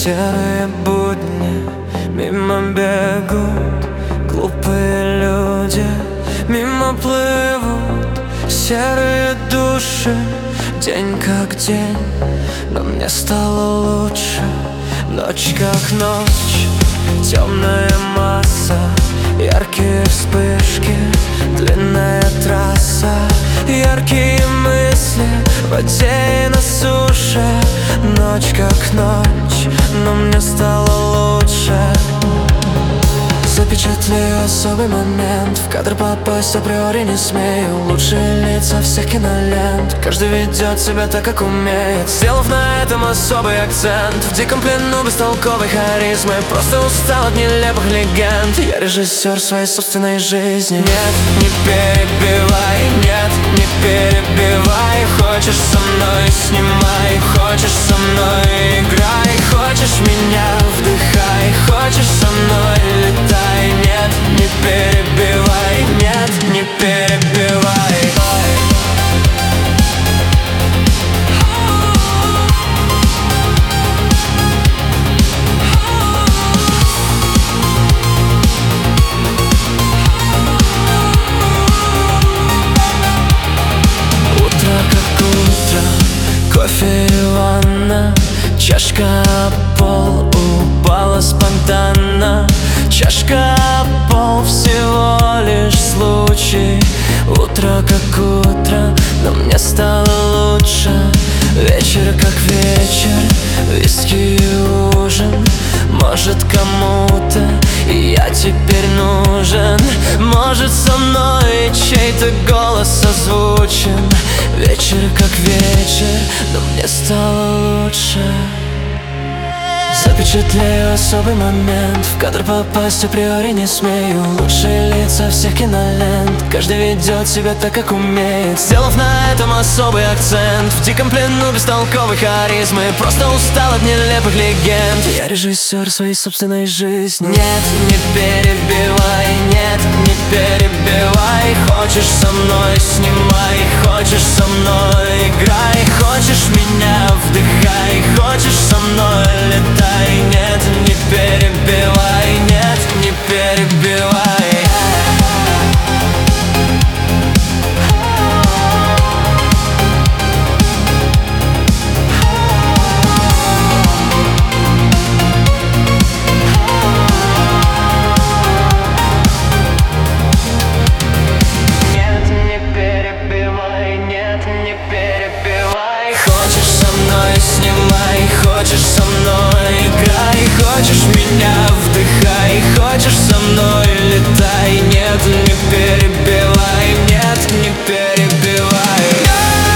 Серые будни мимо бегут, глупые люди мимо плывут. Серые души, день как день, но мне стало лучше. Ночь как ночь, темная масса, яркие вспышки, длинная трасса, яркие мысли в воде и на суше. Ночь как ночь, но мне стало лучше. Запечатлею особый момент, в кадр попасть априори не смею. Лучшие лица всех кинолент, каждый ведет себя так, как умеет, сделав на этом особый акцент. В диком плену бестолковой харизмы, просто устал от нелепых легенд. Я режиссер своей собственной жизни. Нет, не перебивай, нет, не перебивай. Хочешь со мной — снимай, хочешь со мной — играй. Хочешь меня — вдыхай, хочешь со мной — летай. Нет, не перебивай, нет, не перебивай. Утро как утро, кофе и ванна, чашка об пол упала спонтанно. Чашка об пол, всего лишь случай. Утро как утро, но мне стало лучше. Вечер как вечер, виски и ужин. Может, кому-то и я теперь нужен. Может, со мной чей-то голос озвучен. Вечер как вечер, но мне стало лучше. Запечатлею особый момент, в кадр попасть априори не смею. Лучшие лица всех кинолент, каждый ведет себя так, как умеет, сделав на этом особый акцент. В диком плену бестолковой харизмы, просто устал от нелепых легенд. Я режиссер своей собственной жизни. Нет, не перебивай, нет, не перебивай. Хочешь со мной — снимай, хочешь со мной — играй. Хочешь меня — вдыхай, хочешь со мной — летай. Нет, не перебивай, нет, не перебивай. Нет, не перебивай, нет, не перебивай. Хочешь со мной — снимай, хочешь со мной — играй. Хочешь меня — вдыхай, хочешь со мной — летай. Нет, не перебивай, нет, не перебивай.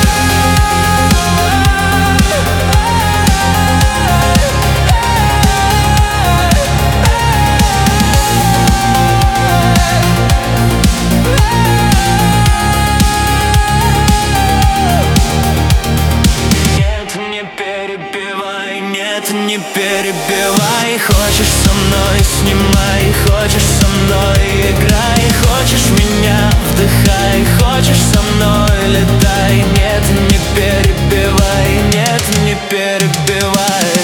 Не перебивай. Хочешь со мной — снимай, хочешь со мной — играй. Хочешь меня — вдыхай, хочешь со мной — летай. Нет, не перебивай, нет, не перебивай.